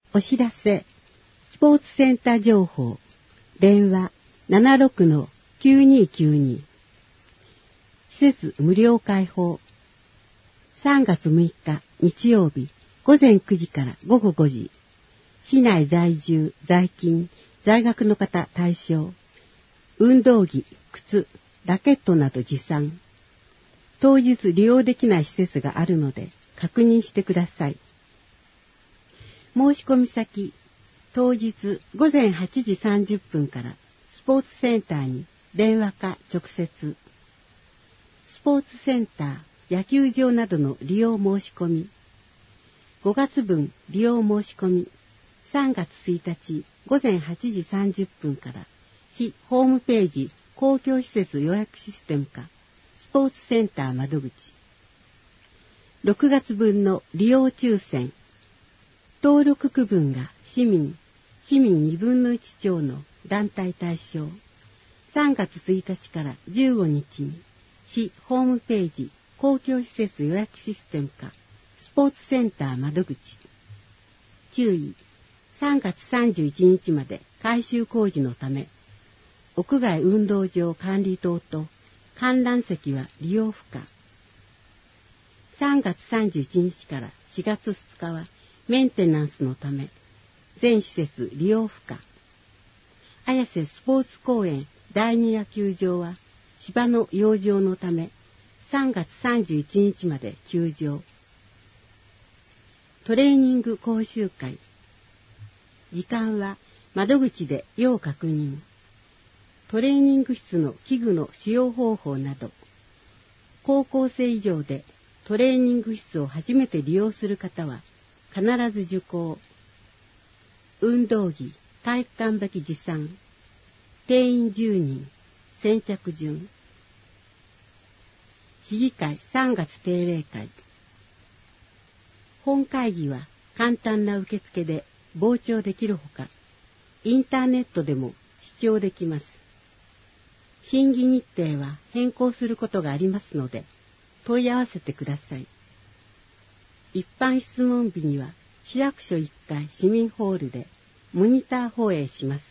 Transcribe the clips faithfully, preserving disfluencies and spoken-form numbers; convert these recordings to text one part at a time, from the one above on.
お知らせ、スポーツセンター情報、電話 ななろくのきゅうにーきゅうに。施設無料開放。さんがつむいか日曜日、午前くじから午後ごじ。市内在住、在勤、在学の方対象。運動着、靴、ラケットなど持参。当日利用できない施設があるので確認してください。申し込み先、当日午前はちじさんじゅっぷんからスポーツセンターに電話か直接。スポーツセンター、野球場などの利用申し込み。ごがつぶん利用申し込み。さんがつついたち午前はちじさんじゅっぷんから市ホームページ公共施設予約システムかスポーツセンター窓口。ろくがつぶんの利用抽選。登録区分が市民、市民にぶんのいち超の団体対象。さんがつついたちからじゅうごにちに市ホームページ公共施設予約システムかスポーツセンター窓口。注意、さんがつさんじゅういちにちまで改修工事のため、屋外運動場管理棟と観覧席は利用不可。さんがつさんじゅういちにちからしがつふつかはメンテナンスのため、全施設利用不可。綾瀬スポーツ公園だいに野球場は芝の養生のため、さんがつさんじゅういちにちまで休場。トレーニング講習会。時間は窓口で要確認。トレーニング室の器具の使用方法など、高校生以上でトレーニング室を初めて利用する方は必ず受講。運動着、体育館履き持参。定員じゅうにん、先着順。市議会さんがつ定例会。本会議は簡単な受付で傍聴できるほか、インターネットでも視聴できます。審議日程は変更することがありますので、問い合わせてください。一般質問日には市役所いっかい市民ホールでモニター放映します。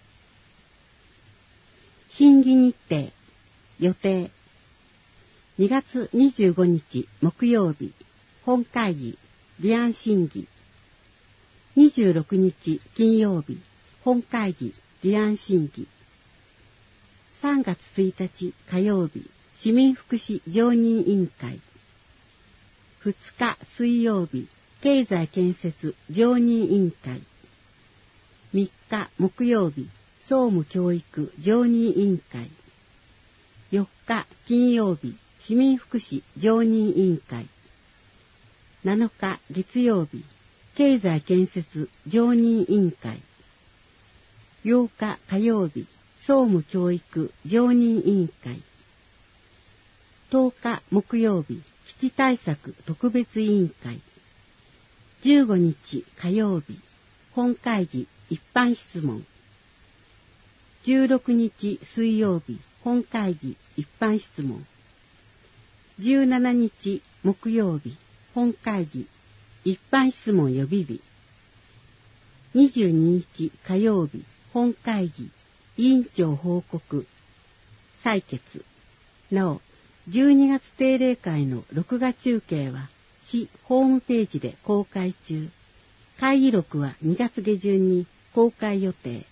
審議日程、予定。にがつにじゅうごにち木曜日、本会議、議案審議。にじゅうろくにち金曜日、本会議、議案審議。さんがつついたち火曜日、市民福祉常任委員会。ふつか水曜日、経済建設常任委員会。みっか木曜日、総務教育常任委員会。よっか金曜日、市民福祉常任委員会。なのか月曜日、経済建設常任委員会。ようか火曜日、総務教育常任委員会。とおか木曜日、基地対策特別委員会。じゅうごにち火曜日、本会議一般質問。じゅうろくにち水曜日、本会議一般質問。じゅうしちにち木曜日、本会議一般質問予備日。にじゅうににち火曜日、本会議委員長報告採決。なお、じゅうにがつ定例会の録画中継は市ホームページで公開中。会議録はにがつげじゅんに公開予定。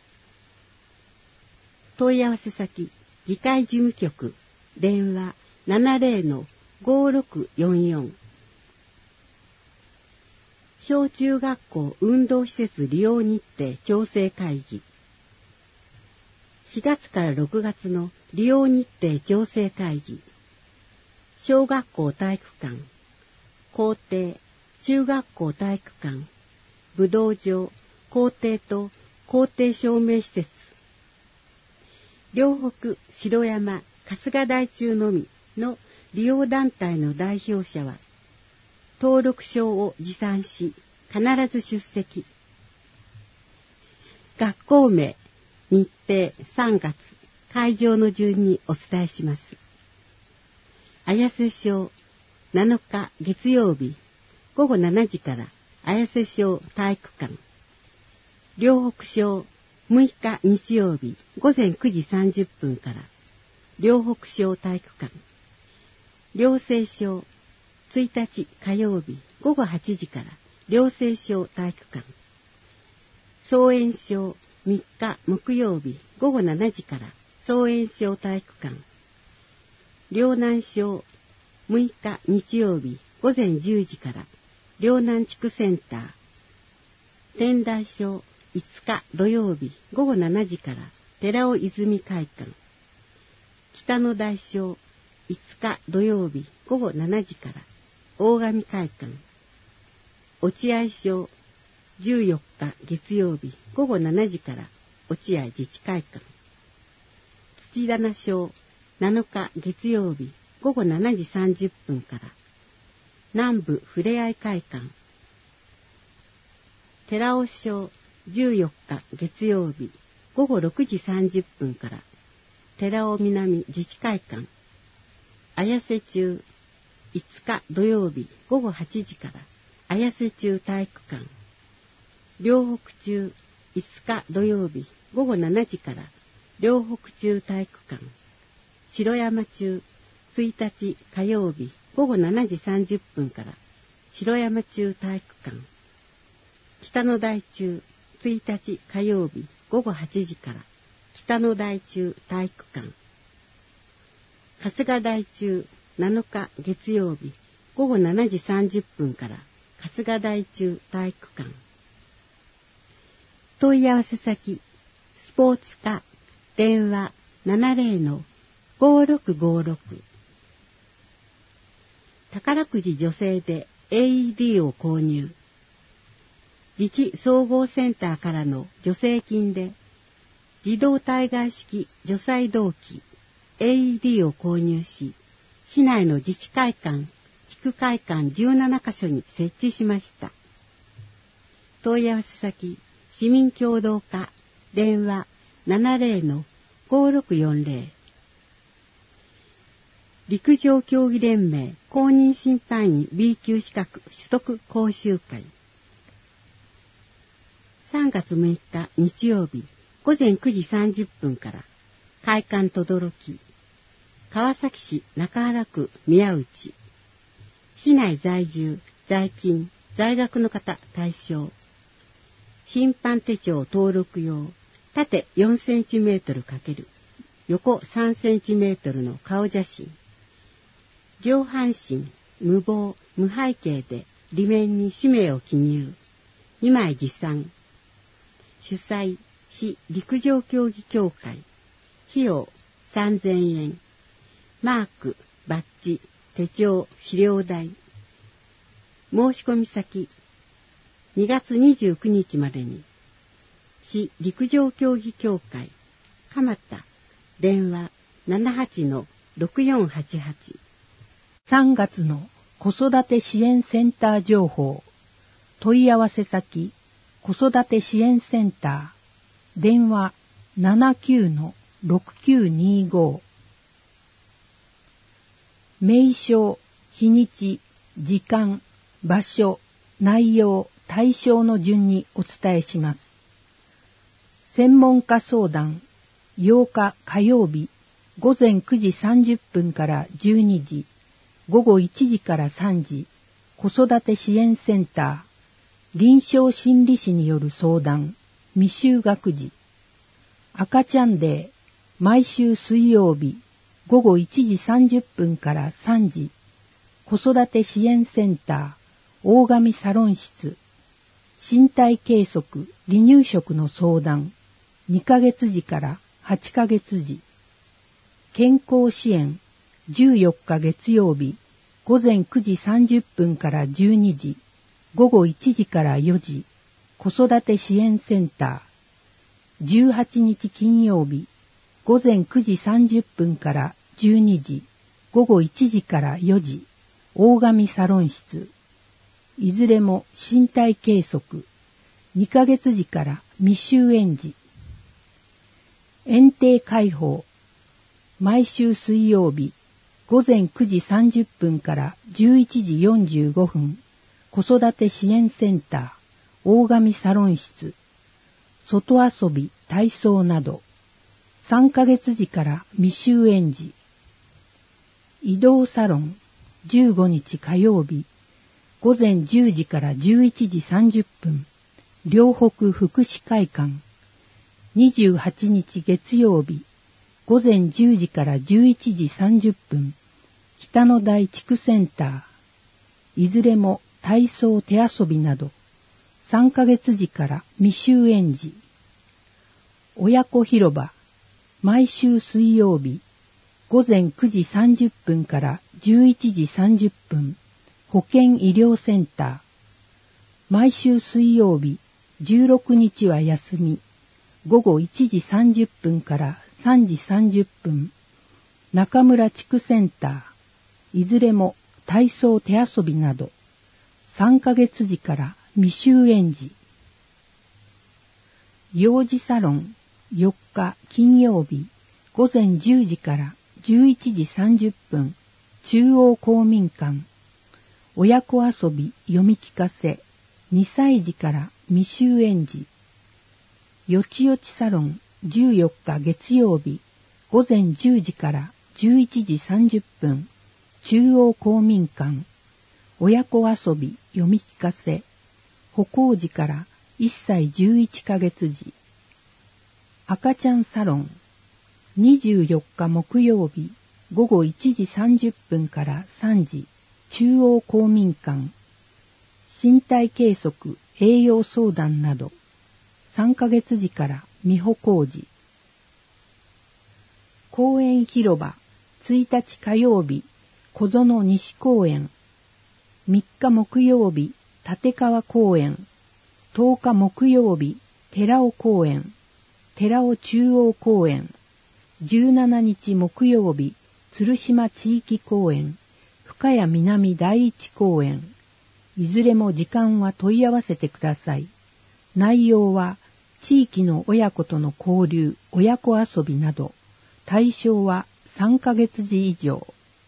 問い合わせ先、議会事務局、電話 ななぜろのごろくよんよん。小中学校運動施設利用日程調整会議。しがつからろくがつの利用日程調整会議。小学校体育館、校庭、中学校体育館、武道場、校庭と校庭照明施設。両北、城山、春日台中のみの利用団体の代表者は、登録証を持参し、必ず出席。学校名、日程さんがつ、会場の順にお伝えします。綾瀬小なのか月曜日、ごごしちじから綾瀬小体育館。 両北小むいか日曜日ごぜんくじさんじゅっぷんから両北小体育館。両西小ついたち火曜日ごごはちじから両西小体育館。総園小みっか木曜日ごごしちじから総園小体育館。両南小むいか日曜日ごぜんじゅうじから両南地区センター。天台小いつか土曜日ごごしちじから寺尾泉会館。北の大小いつか土曜日ごごしちじから大神会館。落合小じゅうよっか月曜日ごごしちじから落合自治会館。土棚小なのか月曜日ごごしちじさんじゅっぷんから南部ふれあい会館。寺尾小じゅうよっか月曜日ごごろくじさんじゅっぷんから寺尾南自治会館。綾瀬中いつか土曜日ごごはちじから綾瀬中体育館。両北中いつか土曜日ごごしちじから両北中体育館。城山中ついたち火曜日ごごしちじさんじゅっぷんから城山中体育館。北の大中ついたち火曜日ごごはちじから北の大中体育館。春日大中なのか月曜日ごごしちじさんじゅっぷんから春日大中体育館。問い合わせ先スポーツ課電話 ななぜろのごろくごろく。宝くじ助成で エーイーディー を購入。自治総合センターからの助成金で自動対外式除細動器 エーイーディー を購入し、市内の自治会館、地区会館じゅうななかしょに設置しました。問い合わせ先、市民協働課、電話 ななぜろのごろくよんぜろ。陸上競技連盟公認審判員 ビー 級資格取得講習会。さんがつむいか日曜日ごぜんくじさんじゅっぷんから会館とどろき。川崎市中原区宮内。市内在住、在勤、在学の方対象。審判手帳登録用、縦よんセンチメートル×横さんセンチメートルの顔写真。上半身、無謀、無背景で裏面に氏名を記入。にまい持参。主催、市陸上競技協会。費用さんぜんえん。マーク、バッジ、手帳、資料代。申し込み先、にがつにじゅうくにちまでに。市陸上競技協会、蒲田、電話 ななはちのろくよんはちはち。 さんがつの子育て支援センター情報。問い合わせ先、子育て支援センター。電話 ななきゅうのろくきゅうにご。名称、日にち、時間、場所、内容、対象の順にお伝えします。専門家相談、ようか火曜日、ごぜんくじさんじゅっぷんからじゅうにじ、ごごいちじからさんじ、子育て支援センター、臨床心理士による相談、未就学児。赤ちゃんデー、毎週水曜日、ごごいちじさんじゅっぷんからさんじ、子育て支援センター、大神サロン室、身体計測、離乳食の相談、にかげつじからはちかげつじ、健康支援、じゅうよっか月曜日、ごぜんくじさんじゅっぷんからじゅうにじ、ごごいちじからよじ、子育て支援センター、じゅうはちにち金曜日、ごぜんくじさんじゅっぷんからじゅうにじ、ごごいちじからよじ、大神サロン室。いずれも身体計測。にかげつじから未就園児。園庭開放。毎週水曜日、ごぜんくじさんじゅっぷんからじゅういちじよんじゅうごふん、子育て支援センター、大神サロン室。 外遊び、体操など、さんかげつ時から未就園児。移動サロン、じゅうごにち火曜日、午前じゅうじからじゅういちじさんじゅっぷん、両北福祉会館。にじゅうはちにち月曜日、午前じゅうじからじゅういちじさんじゅっぷん、北の台地区センター。いずれも体操手遊びなど、さんかげつ時から未就園児。親子広場、毎週水曜日、午前くじさんじゅっぷんからじゅういちじさんじゅっぷん、保健医療センター。毎週水曜日、じゅうろくにちは休み、午後いちじさんじゅっぷんからさんじさんじゅっぷん、中村地区センター。いずれも体操手遊びなど、さんかげつ時から未就園児。幼児サロン、よっか金曜日、午前じゅうじからじゅういちじさんじゅっぷん、中央公民館。親子遊び読み聞かせ、にさいじから未就園児。よちよちサロン、じゅうよっか月曜日、午前じゅうじからじゅういちじさんじゅっぷん、中央公民館。親子遊び読み聞かせ、歩行時からいっさいじゅういっかげつ時。赤ちゃんサロン、にじゅうよっか木曜日、午後いちじさんじゅっぷんからさんじ、中央公民館。身体計測、栄養相談など、さんかげつ時から未歩行時。公園広場、ついたち火曜日、小園西公園。みっか木曜日、立川公園。とおか木曜日、寺尾公園。寺尾中央公園。じゅうしちにち木曜日、鶴島地域公園。深谷南第一公園。いずれも時間は問い合わせてください。内容は、地域の親子との交流、親子遊びなど、対象はさんかげつ時以上。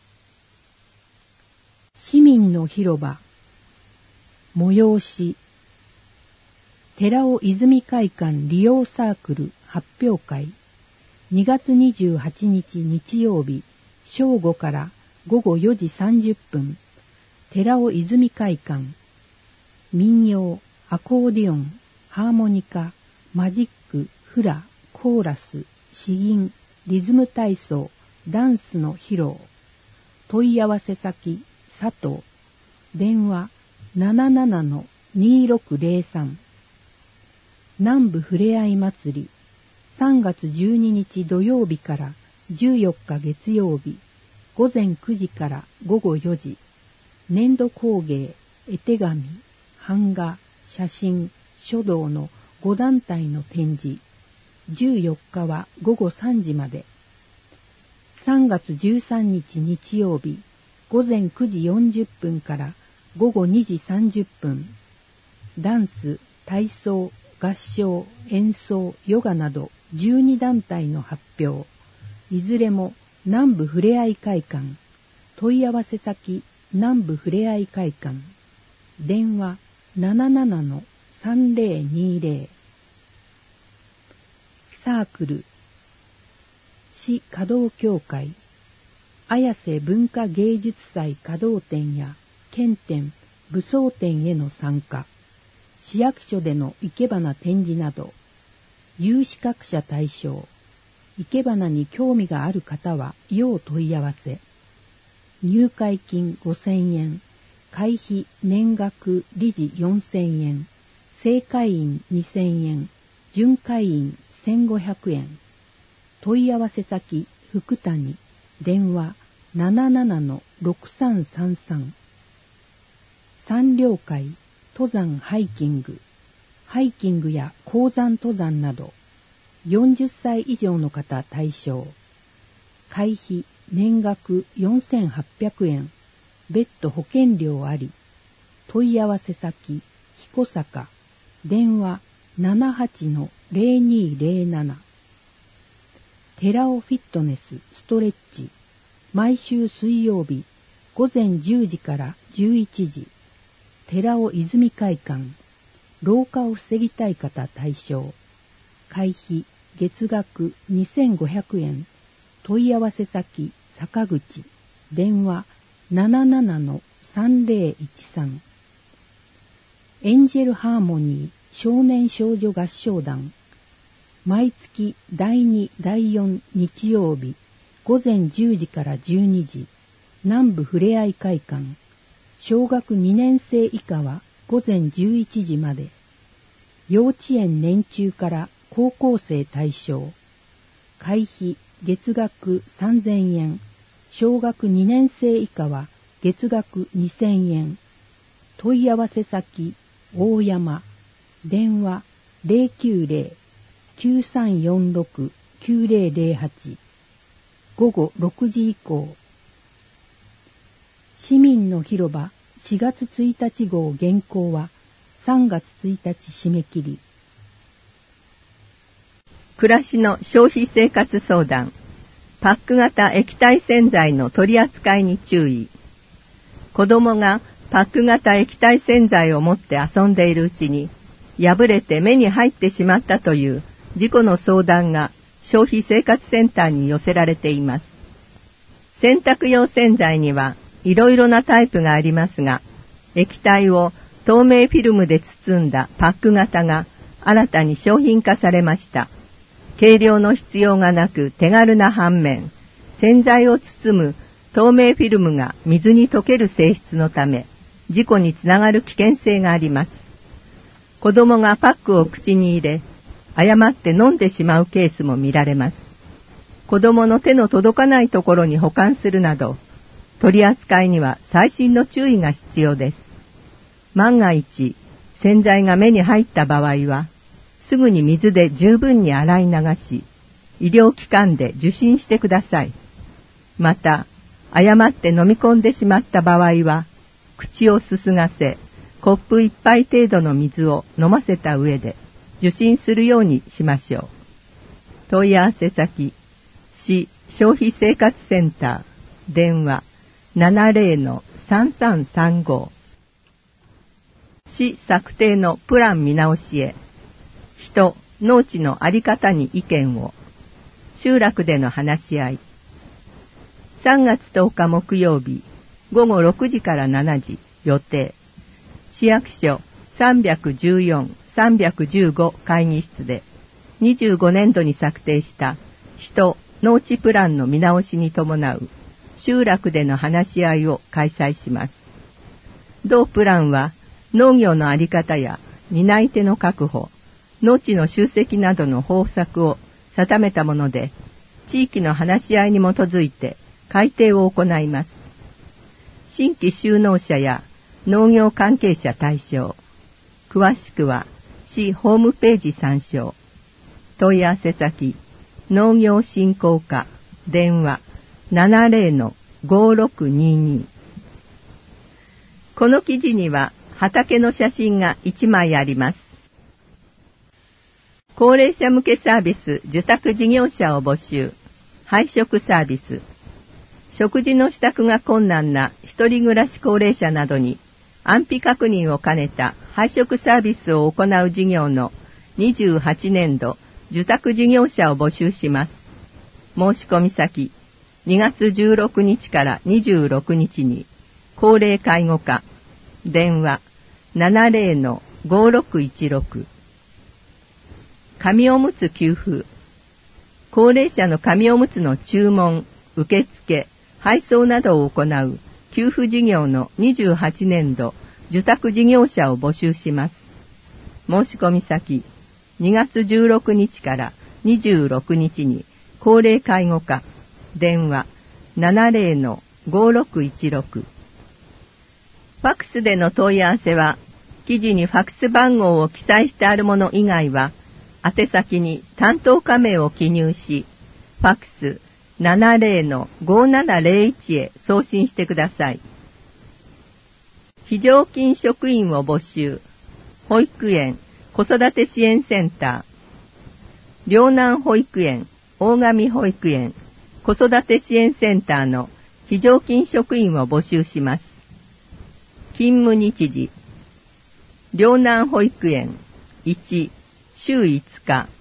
市民の広場、催し、寺尾泉会館利用サークル発表会、にがつにじゅうはちにち日曜日、正午からごごよじさんじゅっぷん、寺尾泉会館。民謡、アコーディオン、ハーモニカ、マジック、フラ、コーラス、詩吟、リズム体操、ダンスの披露。問い合わせ先、佐藤。電話、ななななのにろくぜろさん。南部ふれあい祭り、さんがつじゅうににち土曜日からじゅうよっか月曜日、午前くじからごごよじ。粘土工芸、絵手紙、版画、写真、書道のごだんたいの展示。じゅうよっかはごごさんじまで。さんがつじゅうさんにち日曜日、午前くじよんじゅっぷんからごごにじさんじゅっぷん。ダンス、体操、合唱、演奏、ヨガなどじゅうにだんたいの発表。いずれも南部ふれあい会館。問い合わせ先、南部ふれあい会館。電話 ななななのさんぜろにぜろ。サークル、市華道協会、綾瀬文化芸術祭華道展や県展、武装展への参加、市役所での生け花展示など、有資格者対象。生け花に興味がある方は要問い合わせ。入会金ごせんえん、会費年額理事よんせんえん、正会員にせんえん、準会員せんごひゃくえん。問い合わせ先、福谷。電話 ななななのろくさんさんさん。山稜会、登山ハイキング。ハイキングや高山登山など、よんじゅっさい以上の方対象。会費年額よんせんはっぴゃくえん。別途保険料あり。問い合わせ先、彦坂。電話 ななはちのぜろにぜろなな。寺尾フィットネスストレッチ。毎週水曜日、午前じゅうじからじゅういちじ。寺尾泉会館。老化を防ぎたい方対象。 会費月額にせんごひゃくえん。問い合わせ先坂口。電話 ななななのさんぜろいちさん。エンジェルハーモニー少年少女合唱団。毎月だいにだいよん日曜日午前じゅうじからじゅうにじ。南部ふれあい会館。小学にねん生以下は午前じゅういちじまで。幼稚園年中から高校生対象。会費月額さんぜんえん。小学にねん生以下は月額にせんえん。問い合わせ先大山。電話 ゼロきゅうゼロ きゅうさんよんろく きゅうゼロゼロはち。午後ろくじ以降。市民の広場しがつついたち号原稿はさんがつついたち締め切り。 暮らしの消費生活相談。パック型液体洗剤の取り扱いに注意。子供がパック型液体洗剤を持って遊んでいるうちに破れて目に入ってしまったという事故の相談が消費生活センターに寄せられています。洗濯用洗剤にはいろいろなタイプがありますが、液体を透明フィルムで包んだパック型が新たに商品化されました。計量の必要がなく手軽な反面、洗剤を包む透明フィルムが水に溶ける性質のため、事故につながる危険性があります。子供がパックを口に入れ、誤って飲んでしまうケースも見られます。子供の手の届かないところに保管するなど、取り扱いには細心の注意が必要です。万が一、洗剤が目に入った場合は、すぐに水で十分に洗い流し、医療機関で受診してください。また、誤って飲み込んでしまった場合は、口をすすがせ、コップ一杯程度の水を飲ませた上で、受診するようにしましょう。問い合わせ先、市消費生活センター、電話 ななぜろのさんさんさんご。市策定のプラン見直しへ。人、農地のあり方に意見を。集落での話し合い。さんがつとおか木曜日、ごごろくじからしちじ予定。市役所さんびゃくじゅうよん、さんびゃくじゅうご会議室で、にじゅうごねんどに策定した人、農地プランの見直しに伴う集落での話し合いを開催します。同プランは農業のあり方や担い手の確保、農地の集積などの方策を定めたもので、地域の話し合いに基づいて改定を行います。新規就農者や農業関係者対象。詳しくは市ホームページ参照。問い合わせ先、農業振興課、電話 ななぜろのごろくにに。この記事には畑の写真がいちまいあります。高齢者向けサービス受託事業者を募集。配食サービス。食事の支度が困難な一人暮らし高齢者などに安否確認を兼ねた配食サービスを行う事業のにじゅうはちねんど受託事業者を募集します。申し込み先、にがつじゅうろくにちからにじゅうろくにちに高齢介護課、電話 ななぜろのごろくいちろく。紙おむつ給付。高齢者の紙おむつの注文、受付、配送などを行う給付事業のにじゅうはちねんど受託事業者を募集します。申し込み先、にがつじゅうろくにちからにじゅうろくにちに高齢介護課、電話 ななぜろのごろくいちろく。ファックスでの問い合わせは、記事にファックス番号を記載してあるもの以外は、宛先に担当課名を記入し、ファックス ななぜろのごななぜろいち へ送信してください。非常勤職員を募集。保育園、子育て支援センター。両南保育園、大上保育園、子育て支援センターの非常勤職員を募集します。勤務日時。両南保育園いち、週いつか。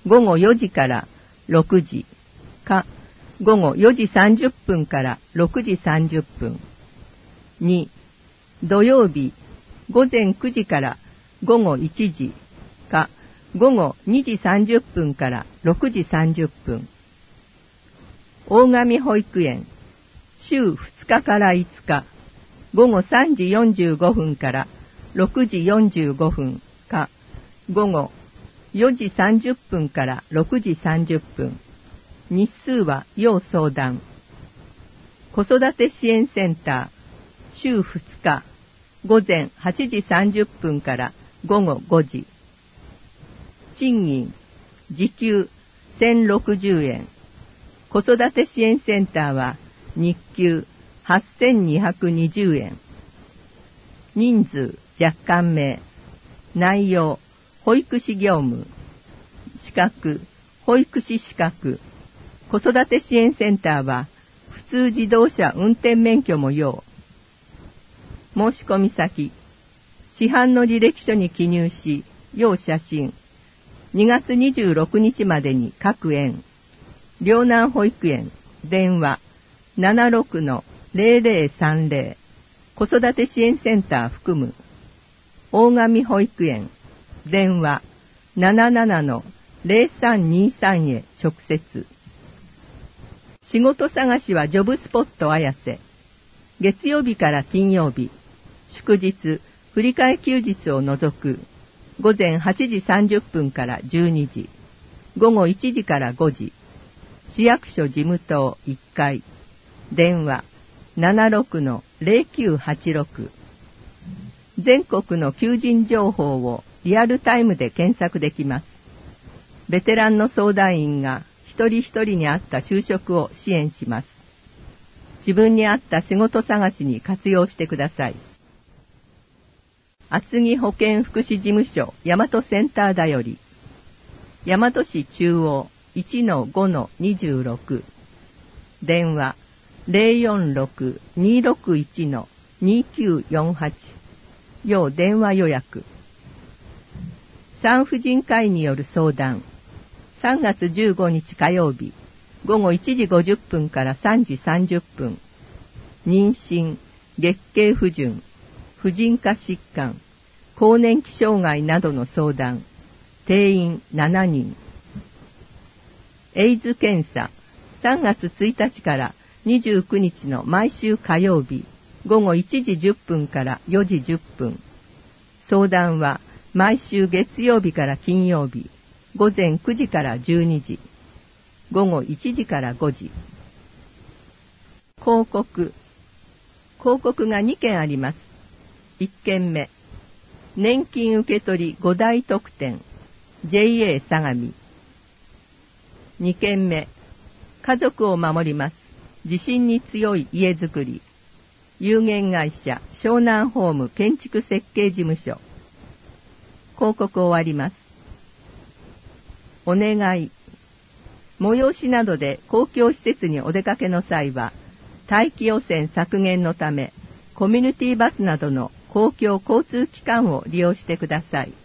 午後よじからろくじか午後よじさんじゅっぷんからろくじさんじゅっぷん。に、土曜日午前くじから午後いちじか午後にじさんじゅっぷんからろくじさんじゅっぷん。大神保育園週ふつかからいつか午後さんじよんじゅうごふんからろくじよんじゅうごふんか午後よじさんじゅっぷんからろくじさんじゅっぷん。日数は要相談。子育て支援センター週ふつか午前はちじさんじゅっぷんから午後ごじ。賃金時給せんろくじゅうえん。子育て支援センターは日給はっせんにひゃくにじゅうえん。人数若干名。内容保育士業務。資格保育士資格。子育て支援センターは普通自動車運転免許も要。申し込み先市販の履歴書に記入し要写真。にがつにじゅうろくにちまでに各園。両南保育園電話 ななろくのゼロゼロさんゼロ 子育て支援センター含む。大神保育園電話 ななななのゼロさんにさん へ直接。仕事探しはジョブスポット綾瀬。月曜日から金曜日、祝日、振り替え休日を除く、午前はちじさんじゅっぷんからじゅうにじ、午後いちじからごじ、市役所事務棟いっかい、電話 ななろくのゼロきゅうはちろく。全国の求人情報をリアルタイムで検索できます。ベテランの相談員が一人一人に合った就職を支援します。自分に合った仕事探しに活用してください。厚木保健福祉事務所大和センターだより、大和市中央 いちのごのにじゅうろく、電話 ゼロよんろく にろくいち のにきゅうよんはち、要電話予約。産婦人科医による相談。さんがつじゅうごにち火曜日、午後いちじごじゅっぷんからさんじさんじゅっぷん。妊娠、月経不順、婦人科疾患、更年期障害などの相談。定員しちにん。エイズ検査。さんがつついたちからにじゅうくにちの毎週火曜日、午後いちじじゅっぷんからよじじゅっぷん。相談は毎週月曜日から金曜日、午前くじからじゅうにじ、午後いちじからごじ。広告。広告がにけんあります。いっけんめ、年金受取ご大特典 ジェイエー 相模。にけんめ、家族を守ります。地震に強い家づくり。有限会社湘南ホーム建築設計事務所。広告終わります。お願い。催しなどで公共施設にお出かけの際は、大気汚染削減のため、コミュニティバスなどの公共交通機関を利用してください。